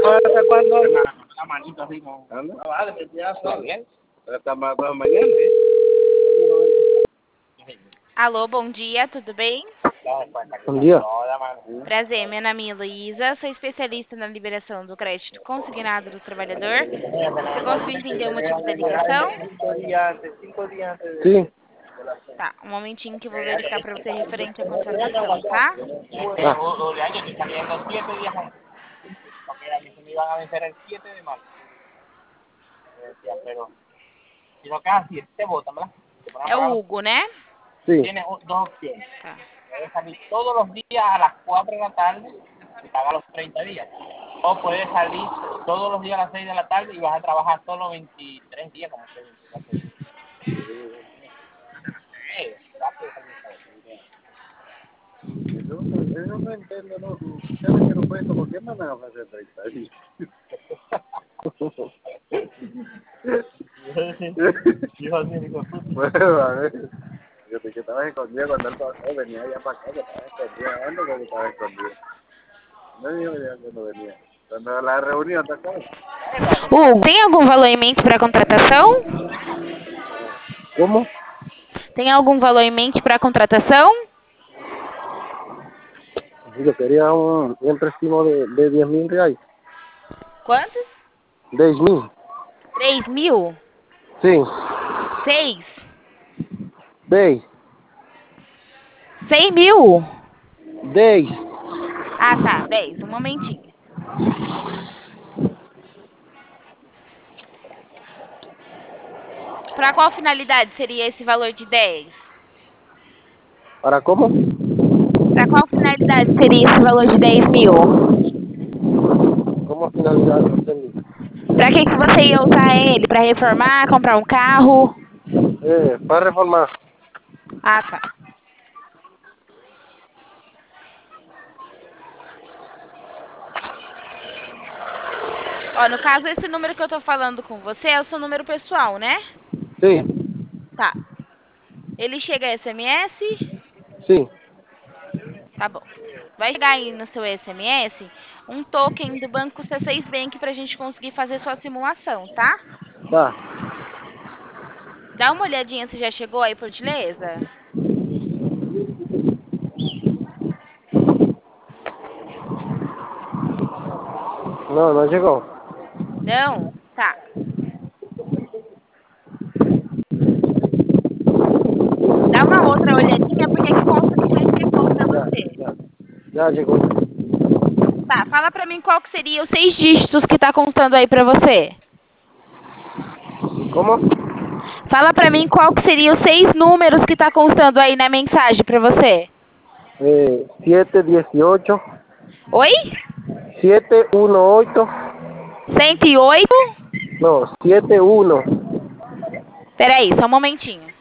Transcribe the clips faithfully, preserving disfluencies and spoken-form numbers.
¿Hasta cuándo? La manito así como... No vale, me tira só bien. Está mais amanhã, né? Alô, bom dia, tudo bem? Bom dia. Prazer, meu nome é Luísa, sou especialista na liberação do crédito consignado do trabalhador. Você conseguiu entender o motivo da ligação? Cinco días antes, cinco días antes de... Sim. Tá, um momentinho que eu vou verificar para você referente à contratação, tá? Tá. O de año que saliendo siete días antes. Porque a mí se me iban a vencer el siete de marzo. Me decían, pero si no quedan siete, te votan, ¿verdad? Te ponen a É pagar o los... Hugo, né? Sim. Tienes un- dos opciones. Tá. Puedes salir todos los días a las cuatro de la tarde y pagar los treinta días. O puedes salir todos los días a las seis de la tarde y vas a trabajar solo veintitrés días, como se dice. Eh, rápido, Yo, yo no entiendo, no. Ustedes que no pueden, ¿por qué me van a ofrecer treinta días? Hijo así, digo, Bueno, a ver. Yo te que estaba escondido cuando él pasó, venía allá para acá, que estaba escondido. ¿Dónde que estaba escondido? No dijo ya que no venía. Cuando la reunión, ¿te acuerdas? Hugo, tem algum valor em mente para a contratação? ¿Cómo? Tem algum valor em mente para a contratação? Yo quería un, un préstamo de, de diez mil reales. Quantos? diez mil. Três mil? Sim. Seis? dez. Cem mil? dez. Ah, tá, dez. Um momentinho. Para qual finalidade seria esse valor de dez? ¿Para cómo? Para qual finalidade seria esse valor de dez mil? ¿Cómo finalidad? No entendí. Para que, que você ia usar ele? Para reformar, comprar um carro? Eh, para reformar. Ah, tá. Ó, no caso, esse número que eu tô falando com você é o seu número pessoal, né? Sim. Tá. Ele chega S M S? Sim. Tá bom. Vai chegar aí no seu S M S um token do Banco C seis Bank pra gente conseguir fazer sua simulação, tá? Tá. Dá uma olhadinha se já chegou aí, por gentileza. Não, não chegou. Não? Tá. Dá uma outra olhadinha porque aqui consta que já chegou pra Já, você. já. Já chegou. Tá, fala pra mim qual que seria os seis dígitos que tá constando aí pra você. Como? Fala pra mim qual que seria os seis números que tá constando aí na mensagem pra você. Eh, siete dieciocho. Oi? siete dieciocho. cento e oito? No, siete uno. Peraí, só um momentinho.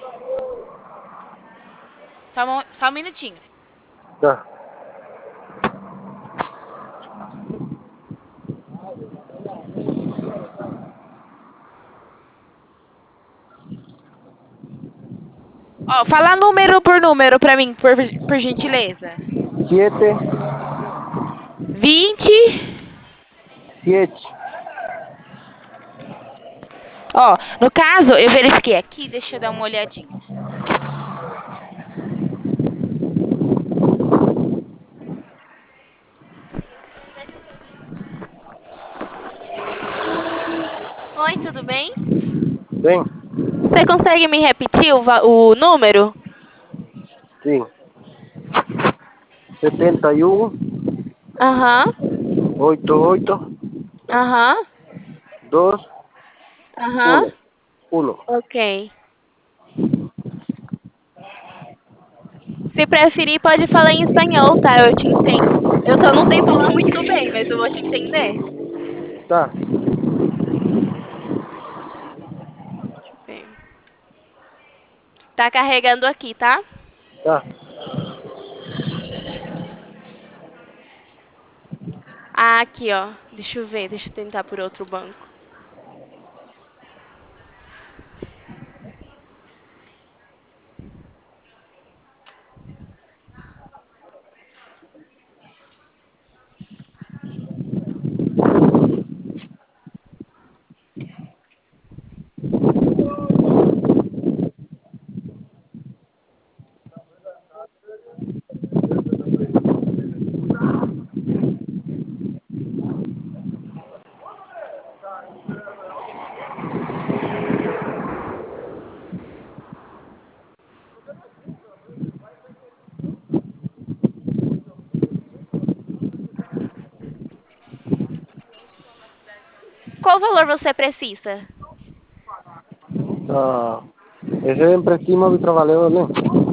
Só, um- só um minutinho. Tá. Ó, fala número por número pra mim, por, por gentileza. siete. Vinte. siete. Ó, no caso, eu verifiquei aqui, deixa eu dar uma olhadinha. Oi, tudo bem? Bem? Você consegue me repetir o, va- o número? Sim. setenta e um. Aham, oitenta e oito. aham, dois. aham. um. um. Ok. Se preferir, pode falar em espanhol, tá? Eu te entendo. Eu só não sei falar muito bem, mas eu vou te entender. Tá. Tá carregando aqui, tá? Tá. Ah, aqui, ó. Deixa eu ver, deixa eu tentar por outro banco. Qual valor você precisa? Ah, esse é empréstimo do trabalhador, né?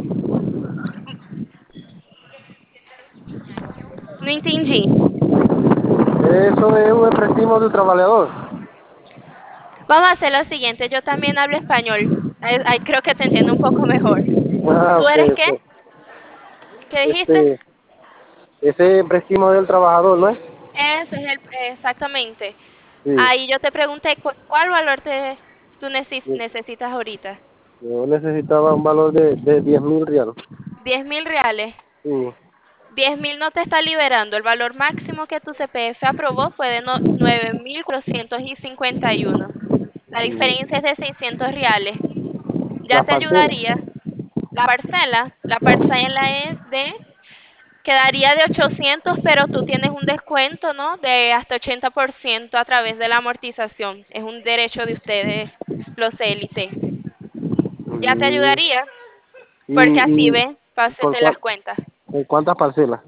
Não entendi. Eso es un empréstimo del trabajador. Vamos a hacer lo siguiente, yo también hablo español. Ahí, ahí creo que te entiendo un poco mejor. Ah, ¿Tú ok, eres qué? ok. ¿Qué dijiste? Este, ese empréstimo del trabajador, ¿no es? Eso es el, exactamente. Sí. Ahí yo te pregunté cu- cuál valor te, tú neces- Yo necesitas ahorita. yo necesitaba un valor de, de diez mil reales. Diez mil reales. Sí. Diez mil no te está liberando. El valor máximo que tu C P F aprobó fue de no- nueve mil cuatrocientos cincuenta y uno. La Mm. diferencia es de seiscientos reales. Ya Las te parcelas. ayudaría. La parcela, la parcela es de, quedaría de ochocientos, pero tú tienes un descuento, ¿no? De hasta ochenta por ciento a través de la amortización. Es un derecho de ustedes, los C L T. Ya te Mm. ayudaría, Y, porque así y ven, para ¿por hacerte las cuál, cuentas. ¿en cuántas parcelas?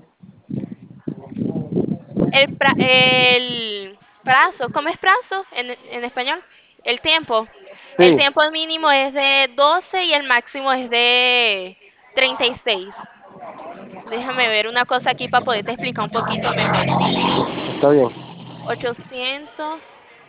El, pra- el plazo, ¿cómo es plazo en, en español? El tiempo. El Sí. tiempo mínimo es de doce y el máximo es de treinta y seis. Déjame ver una cosa aquí para poderte explicar un poquito mejor. Está bien. ochocientos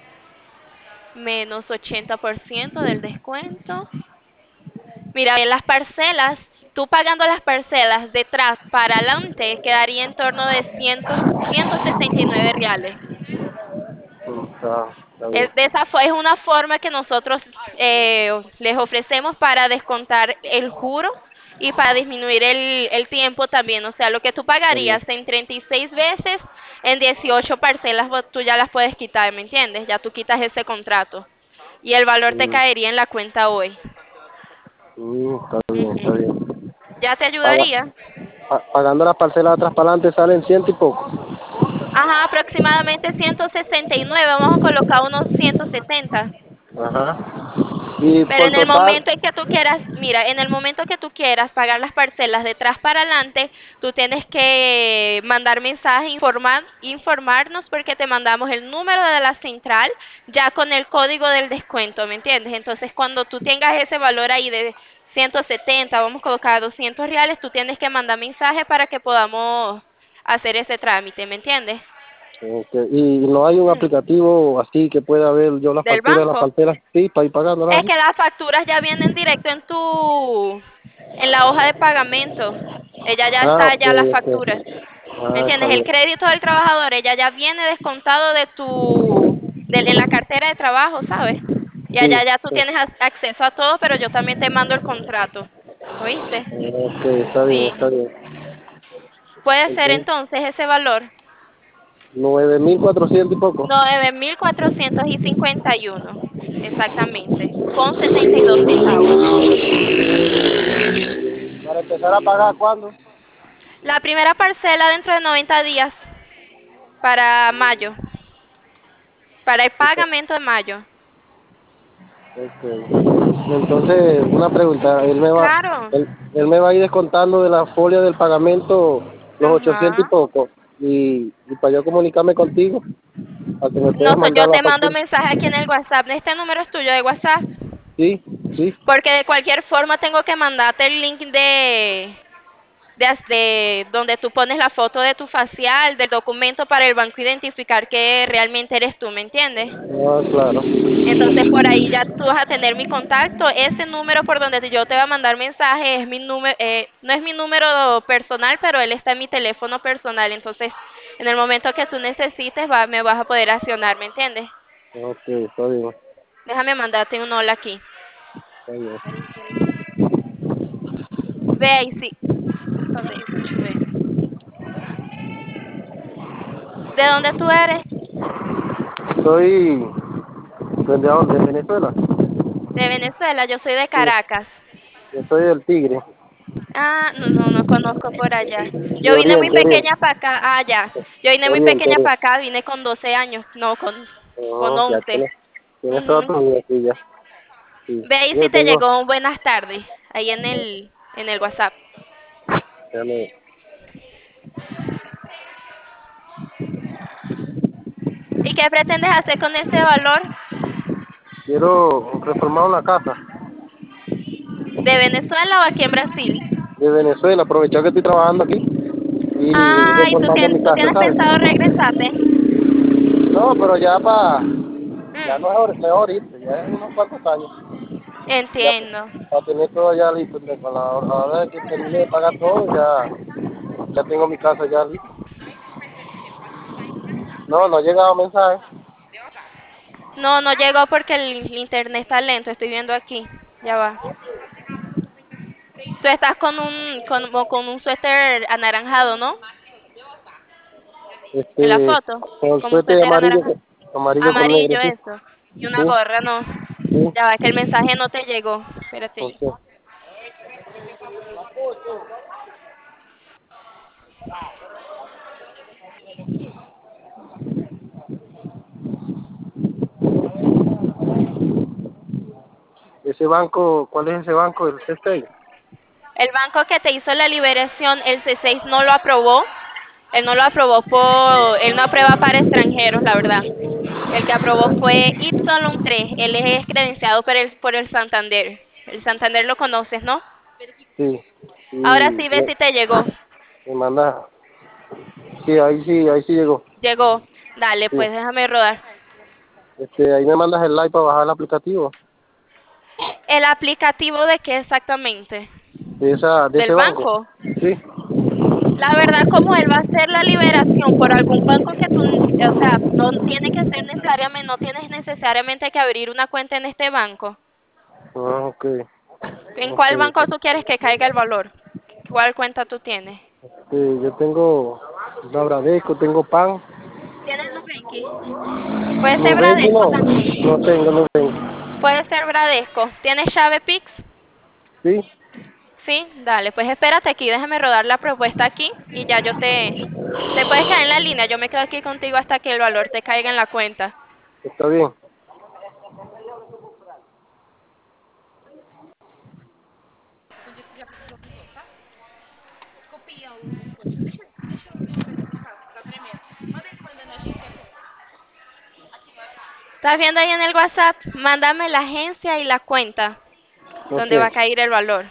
menos ochenta por ciento del descuento. Mira, en las parcelas, tú pagando las parcelas detrás para adelante, quedaría en torno de cien, ciento sesenta y nueve reales. Mm, Está, está bien. Es, de esa fo- es una forma que nosotros eh, les ofrecemos para descontar el juro y para disminuir el, el tiempo también. O sea, lo que tú Está bien. pagarías en treinta y seis veces, en dieciocho parcelas vos- tú ya las puedes quitar, ¿me entiendes? Ya tú quitas ese contrato. Y el valor te Mm, caería en la cuenta hoy. mm, Está bien, está Ujú. bien. Ya te Paga, ayudaría. pa- pagando las parcelas atrás para adelante salen ciento y poco. Ajá, aproximadamente ciento sesenta y nueve. Vamos a colocar unos ciento setenta. Ajá. Y Pero por en el total, momento en que tú quieras, mira, en el momento que tú quieras pagar las parcelas de atrás para adelante, tú tienes que mandar mensaje, informar, informarnos porque te mandamos el número de la central ya con el código del descuento, ¿me entiendes? Entonces, cuando tú tengas ese valor ahí de ciento setenta, vamos a colocar doscientos reales, tú tienes que mandar mensaje para que podamos hacer ese trámite, ¿me entiendes? okay. Y no hay un Mm. aplicativo así que pueda ver yo la Del factura de las banco. parcelas, sí, para ir pagándolas Es así. que las facturas ya vienen directo en tu, en la hoja de pagamento. Ella ya Ah, está, ok, ya la ok. factura. ¿Me Ah, está entiendes? El bien. crédito del trabajador, ella ya viene descontado de tu, de, en la cartera de trabajo, ¿sabes? Y allá Sí, ya tú sí. tienes ac- acceso a todo, pero yo también te mando el contrato. ¿Oíste? Ok, está bien, Sí. está bien. Puede ser Entonces, entonces ese valor. nueve mil cuatrocientos y poco. Nueve mil cuatrocientos cincuenta y uno. Exactamente. Con setenta y dos centavos. Para empezar a pagar, ¿cuándo? La primera parcela dentro de noventa días para mayo, para el pagamento de mayo. Okay. Entonces, una pregunta, él me va, Claro. él, él me va a ir descontando de la folia del pagamento los ochocientos y Ajá. poco, y, y para yo comunicarme contigo, para que me No, puedas so- yo mandar la te mando factura. mensaje aquí en el WhatsApp. Este número es tuyo de WhatsApp. Sí, sí, Porque de cualquier forma tengo que mandarte el link de, de, as- de donde tú pones la foto de tu facial, del documento para el banco identificar que realmente eres tú, ¿me entiendes? ah, claro. Entonces por ahí ya tú vas a tener mi contacto. Ese número por donde yo te voy a mandar mensaje es mi número, eh, no es mi número personal, pero él está en mi teléfono personal. Entonces, en el momento que tú necesites, va, me vas a poder accionar, ¿me entiendes? Ok, está bien, Déjame mandarte un hola aquí. está bien. Ve ahí, sí. ¿Dónde? Deixa eu ver. ¿De dónde tú eres? Soy, ¿de dónde? ¿De Venezuela? De Venezuela. Yo soy de Sí, Caracas. yo soy del Tigre, Ah, no, no, no conozco por allá. de Yo vine muy Oriente, Oriente, pequeña para acá, ah, ya. Yo vine muy Oriente, pequeña para Oriente. acá, vine con doce años, no, con, con Oh, ya once. tienes, tienes toda Ujú. tu vida aquí ya. Sí, Ve ahí yo si te tengo, llegó un buenas tardes, ahí en el, en el WhatsApp. ya me, ¿Y qué pretendes hacer con ese valor? Quiero reformar una casa ¿De Venezuela o aquí en Brasil? de Venezuela, aprovechar que estoy trabajando aquí y ir Ah, ¿y tú, reformando tien- mi tú casa, tienes ¿sabes? pensado regresarte? No, pero ya para, ya Mm, no es ahor- no es ahorita, ya es unos cuantos años. Ya entiendo. para tener todo ya listo, de- con la, a la hora de que termine de pagar todo, ya, ya tengo mi casa ya lista. No, no ha llegado mensaje. No, no llegó porque el, el internet está lento, estoy viendo aquí. Ya va. Tú estás con un, con, como con un suéter anaranjado, ¿no? En la Este, foto. con Como un suéter suéter amarillo, anaranjado. amarillo con negro, Amarillo, sí. eso. Y una Sí, gorra, no. sí, Ya va, que el mensaje no te llegó. Espérate. ok. Ese banco, ¿cuál es ese banco? El C seis. El banco que te hizo la liberación, el C seis no lo aprobó. Él no lo aprobó por, él no aprueba para extranjeros, la verdad. El que aprobó fue Ipsilon tres. Él es credenciado por el, por el Santander. El Santander lo conoces, ¿no? Sí, y Ahora sí ve me, si te llegó. me manda, sí, ahí sí, ahí sí llegó. Llegó. Dale, Sí, pues déjame rodar. este, ahí me mandas el like para bajar el aplicativo ¿El aplicativo de qué exactamente? de esa, de ese ¿Del banco. banco? Sí, La verdad, como él va a hacer la liberación por algún banco que tú, o sea, no tiene que ser necesariamente, no tienes necesariamente que abrir una cuenta en este banco. ah, ok, ¿En ok. cuál banco tú quieres que caiga el valor? ¿Cuál cuenta tú tienes? Sí, yo tengo la Bradesco, tengo pan. ¿Tienes Nubank? Puede ser Nubank Bradesco no, también. no tengo Nubank. Puede ser Bradesco. ¿Tienes llave Pix? Sí, Sí, dale, pues espérate aquí, déjame rodar la propuesta aquí y ya yo te... Te puedes quedar en la línea, yo me quedo aquí contigo hasta que el valor te caiga en la cuenta. está bien. ¿Estás viendo ahí en el WhatsApp? Mándame la agencia y la cuenta Ok, donde va a caer el valor.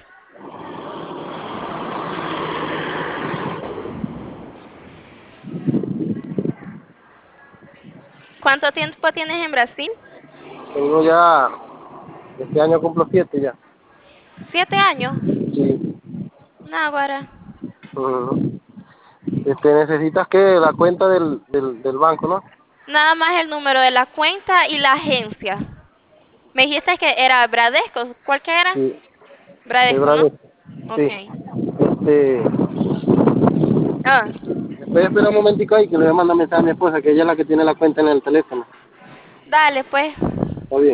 ¿Cuánto tiempo tienes en Brasil? tengo ya, este año cumplo siete ya. ¿Siete años? Sí. Náguara. Ujú. Este, necesitas que la cuenta del, del, del banco, ¿no? Nada más el número de la cuenta y la agencia. Me dijiste que era Bradesco. ¿Cuál que era? Sí, de Bradesco, ¿no? Bradesco. Ok. Sí. Este, Ah, después espera un momentico ahí que le voy a mandar mensaje a mi esposa, que ella es la que tiene la cuenta en el teléfono. dale pues. Está bien.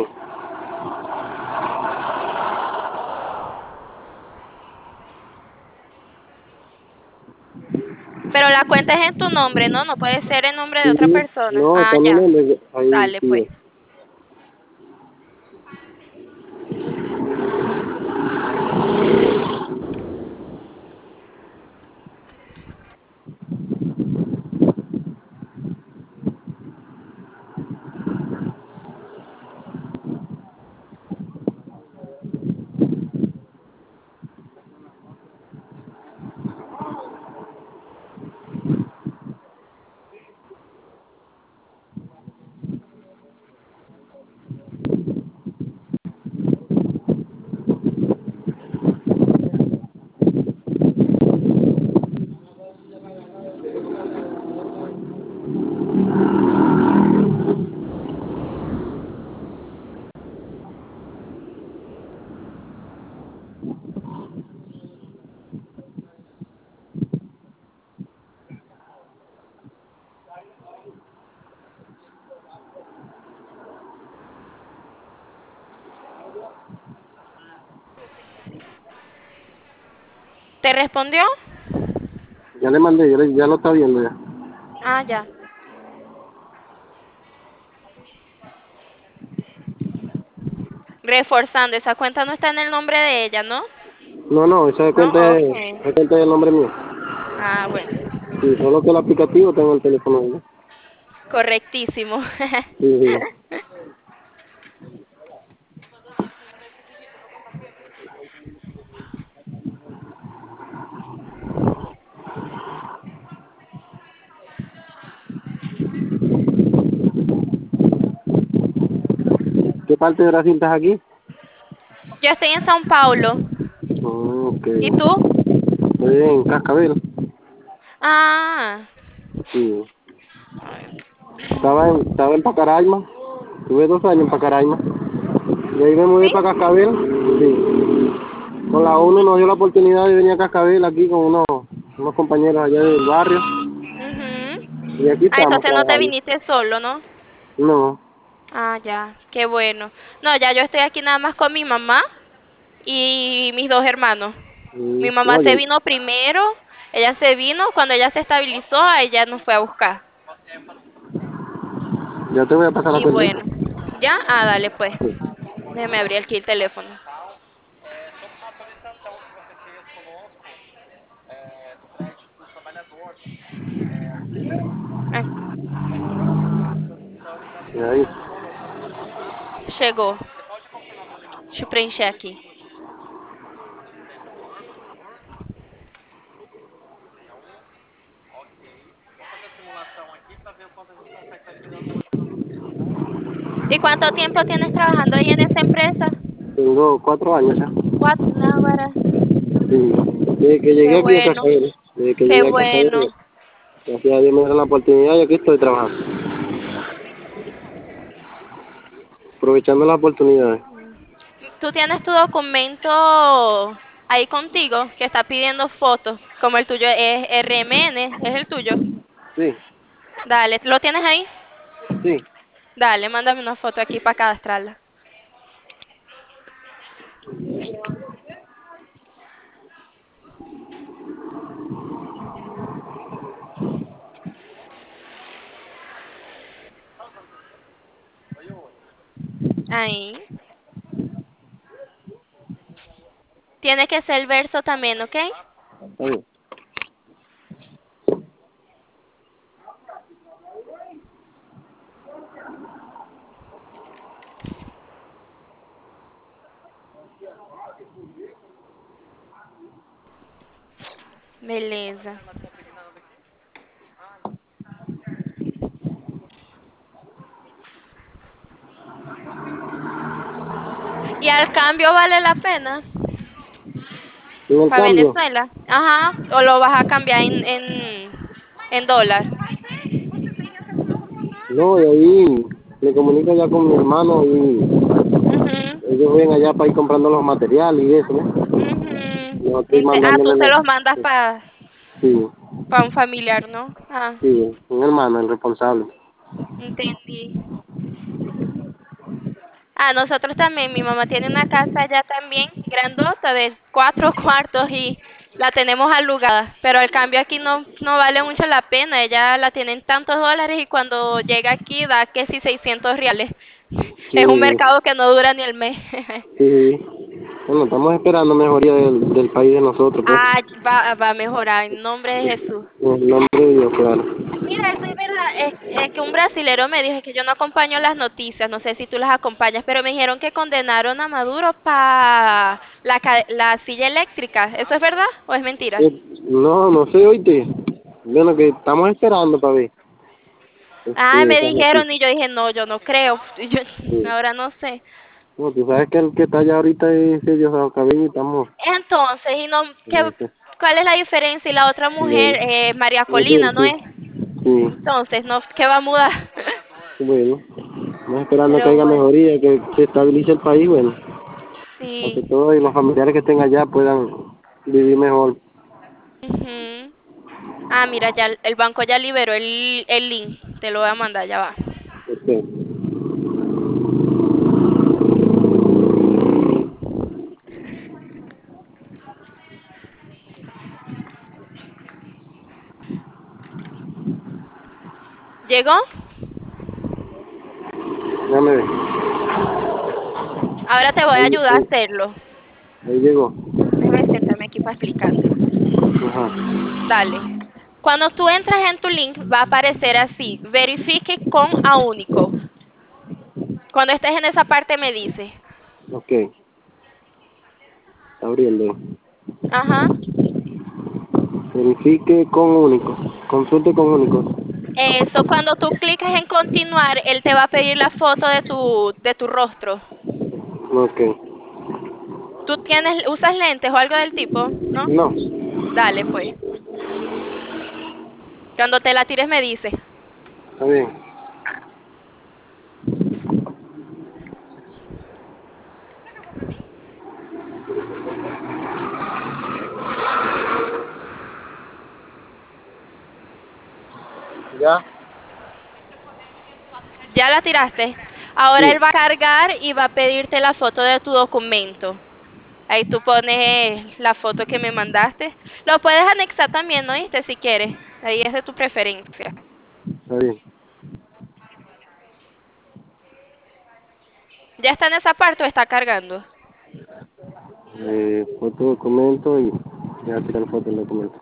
Pero la cuenta es en tu nombre, ¿no? No puede ser en nombre de Sí, otra persona. no, Ah, está mi ya. nombre, ahí Dale pues. sí. ¿Te respondió? Ya le mandé, ya, le- ya lo está viendo ya. Ah, ya. Reforzando, esa cuenta no está en el nombre de ella, ¿no? No, no, esa cuenta No, es, ok. esa cuenta es el nombre mío. Ah, bueno. Sí, solo que el aplicativo tengo el teléfono de ella. Correctísimo. Sí. ¿Qué parte de Brasil estás aquí? Yo estoy en São Paulo. Oh, ok. ¿Y tú? Estoy en Cascabel. Ah. Sí. Estaba en, estaba en Pacaraima. Tuve dos años en Pacaraima. Y ahí me mudé ¿Sí? para Cascabel. Sí. Con la ONU nos dio la oportunidad de venir a Cascabel aquí con unos, unos compañeros allá del barrio. Mhm. Y aquí Ah, estamos entonces no te trabajando. viniste solo, ¿no? No. Ah, ya, qué bueno. No, ya yo estoy aquí nada más con mi mamá y mis dos hermanos. Mm, Mi mamá no, se yo, vino primero, ella se vino, cuando ella se estabilizó, ella nos fue a buscar. yo te voy a pasar la Y cerveza. bueno, ¿ya? Ah, dale pues. Sí. Déjeme abrir aquí el teléfono. Ah, Y ahí. chegou. Deixa eu preencher aqui. ¿Y cuánto tiempo tienes trabajando ahí en esa empresa? Tengo cuatro años ya. Cuatro, náguara. Sí. Desde que Qué llegué aquí a bueno, Cascabel. Desde que qué llegué a Cascabel. bueno. Gracias a Dios me dieron la oportunidad y aquí estoy trabajando. Aprovechando las oportunidades. ¿Tú tienes tu documento ahí contigo que está pidiendo fotos? Como el tuyo es R M N, ¿es el tuyo? Sí, Dale, ¿lo tienes ahí? sí. Dale, mándame una foto aquí para cadastrarla. Ahí. Tiene que ser el verso también, ¿ok? Está bien. Beleza. ¿Y al cambio vale la pena? En el ¿Para cambio, Venezuela? Ajá. ¿O lo vas a cambiar en, en, en dólar? no, y ahí me comunico ya con mi hermano y Mhm. ellos ven allá para ir comprando los materiales y eso, ¿no? Mhm. Yo estoy Ah, tú mandándole se los... los mandas para Sí, pa un familiar, ¿no? Ah, sí, un hermano, el responsable. entendí. Ah, nosotros también, mi mamá tiene una casa allá también, grandota, de cuatro cuartos y la tenemos alugada, pero al cambio aquí no, no vale mucho la pena, ella la tiene en tantos dólares y cuando llega aquí da que si seiscientos reales. Es un Sí, mercado que no dura ni el mes. sí. Bueno, estamos esperando mejoría del, del país de nosotros, pues. Ah, va, va a mejorar, en nombre de Jesús. En el nombre de Dios, claro. Mira, eso es verdad, es, es que un brasilero me dijo que yo no acompaño las noticias, no sé si tú las acompañas, pero me dijeron que condenaron a Maduro para la, ca- la silla eléctrica. ¿Eso es verdad o es mentira? Eh, No, no sé, oíste. Bueno, que estamos esperando para ver. Ah, Este, me esa dijeron noticia. y yo dije, no, yo no creo. Y yo, Sí. ahora no sé. No, tú sabes que el que está allá ahorita es Dios Cabello y estamos... Entonces, y no, ¿qué, Este, ¿cuál es la diferencia? Y la otra mujer, bueno, eh, María sí, Colina, ¿no sí, es? sí, Entonces, no, ¿qué va a mudar? bueno. Estamos esperando que Pero haya bueno, mejoría, que se estabilice el país, bueno. Para que sí. todos y los familiares que estén allá puedan vivir mejor. Ujú. Ah, mira, ya el el banco ya liberó el, el link. Te lo voy a mandar, ya va. Este, ¿Llegó? déjame ver. Ahora te voy a Ahí, ayudar a ahí, hacerlo. ahí llegó. Déjame sentarme aquí para explicarte. Ajá. Dale. Cuando tú entras en tu link, va a aparecer así, verifique con a único. Cuando estés en esa parte me dices. Ok. Abriendo. Ajá. Verifique con único. Consulte con único. Eso, cuando tú clicas en continuar, él te va a pedir la foto de tu, de tu rostro. Ok. ¿Tú tienes, usas lentes o algo del tipo? ¿No? No. Dale, pues. Cuando te la tires me dices. Está bien. Ya. ¿Ya la tiraste? Ahora Sí. él va a cargar y va a pedirte la foto de tu documento. Ahí tú pones la foto que me mandaste. Lo puedes anexar también, ¿no? ¿Oíste? Si quieres. Ahí es de tu preferencia. Está bien. ¿Ya está en esa parte o está cargando? Eh, foto documento y ya tirar foto del documento.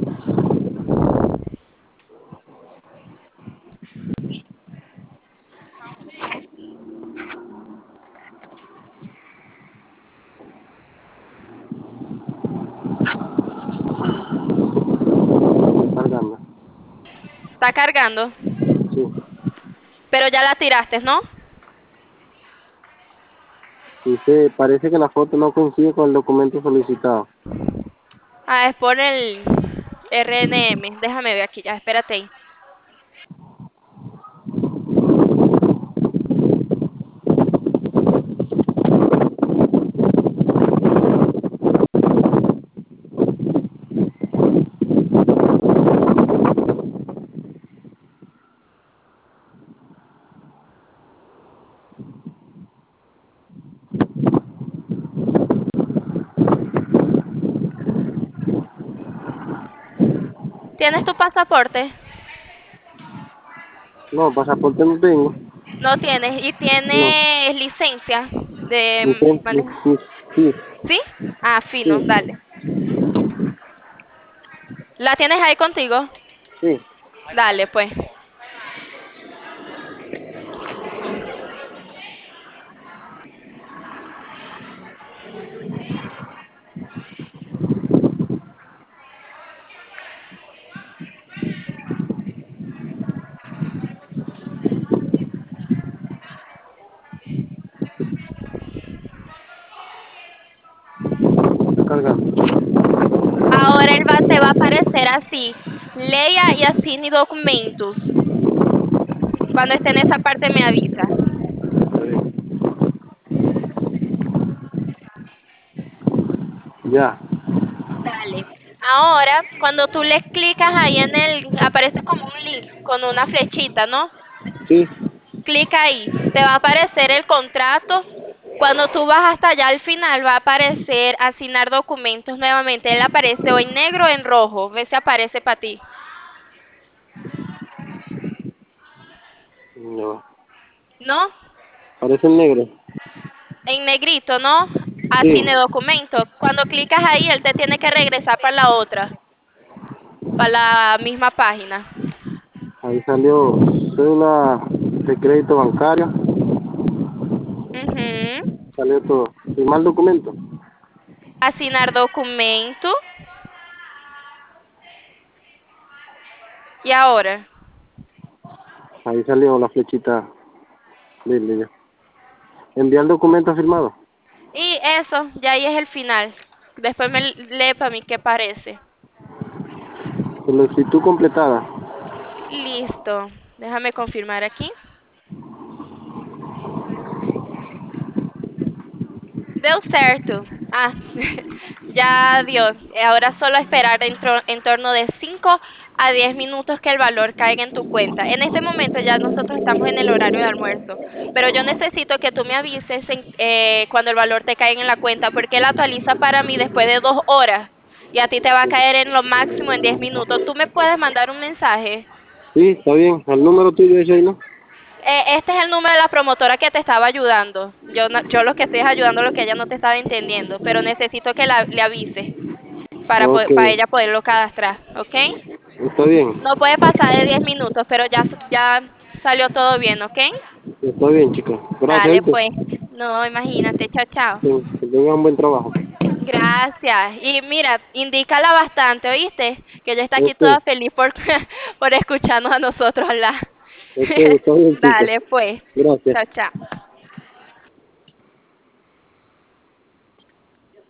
Cargando. Está cargando. Sí. Pero ya la tiraste, ¿no? Dice, parece que la foto no coincide con el documento solicitado. Ah, es por el R N M. Déjame ver aquí ya, espérate ahí. ¿Tienes tu pasaporte? No, pasaporte no tengo. No tienes. ¿Y No. tienes licencia de Licen- manejo? lic- Sí, sí, ¿Sí? Ah, fino, sí, dale. ¿La tienes ahí contigo? sí. Dale, pues. Está cargando. Ahora él va, te va a aparecer así. Leia y assine documentos. Cuando esté en esa parte me avisa. Está bien. Ya. Dale. Ahora, cuando tú le clicas ahí en el, aparece como un link con una flechita, ¿no? Sí. Clica ahí. Te va a aparecer el contrato. Cuando tú vas hasta allá al final va a aparecer asignar documentos nuevamente. Él aparece o en negro o en rojo. Ve si aparece para ti. No. ¿No? Parece negro. En negrito, ¿no? Sí. Asigne documento. Cuando clicas ahí, él te tiene que regresar para la otra, para la misma página. Ahí salió cédula de crédito bancario. Mhm. Salió todo. Firmar documento. Asignar documento. Y ahora. Ahí salió la flechita verde ya. Enviar documento firmado. Y eso, ya ahí es el final. Después me lee para mí qué parece. Solicitud completada. Listo. Déjame confirmar aquí. Deu certo. Ah, ya dio. Ahora solo esperar en, tro- en torno de cinco a diez minutos que el valor caiga en tu cuenta. En este momento ya nosotros estamos en el horario de almuerzo, pero yo necesito que tú me avises en- eh, cuando el valor te caiga en la cuenta, porque él actualiza para mí después de dos horas y a ti te va a caer en lo máximo en diez minutos. ¿Tú me puedes mandar un mensaje? Sí, está bien. Al número tuyo ese ahí, ¿no? Eh, este es el número de la promotora que te estaba ayudando. Yo, no- yo lo que estoy es ayudando lo que ella no te estaba entendiendo, pero necesito que la, le avise para, po- Ok. para ella poderlo cadastrar, ¿ok? ¿Está bien? No puede pasar de diez minutos, pero ya, ya salió todo bien, ¿ok? Está bien, chica. Gracias, Dale, ¿viste? pues. No, imagínate. Chao, chao. Que, que tengas un buen trabajo. Gracias. Y mira, indícala bastante, ¿oíste? Que ella está aquí Ok, toda feliz por, por escucharnos a nosotros hablar. ok, está bien, chica. Dale, pues. Gracias. Chao, chao.